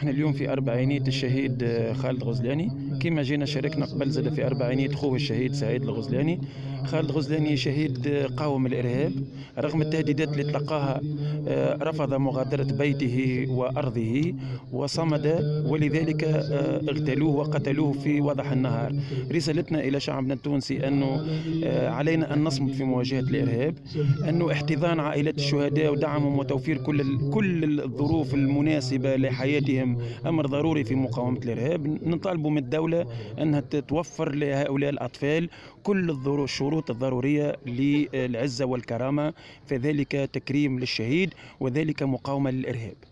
احنا اليوم في أربعينية الشهيد خالد غزلاني، كما جينا شاركنا قبل زاد في أربعينية خوه الشهيد سعيد الغزلاني. خالد غزلاني شهيد قاوم الإرهاب رغم التهديدات اللي تلقاها. رفض مغادرة بيته وأرضه وصمد، ولذلك اغتالوه وقتلوه في وضح النهار. رسالتنا إلى شعبنا التونسي أنه علينا أن نصمد في مواجهة الإرهاب، أنه احتضان عائلات الشهداء ودعمهم وتوفير كل الظروف المناسبة لحياتهم أمر ضروري في مقاومة الإرهاب. نطالب من الدولة أنها توفر لهؤلاء الأطفال كل الشروط الضرورية للعزة والكرامة، فذلك تكريم للشهيد وذلك مقاومة للإرهاب.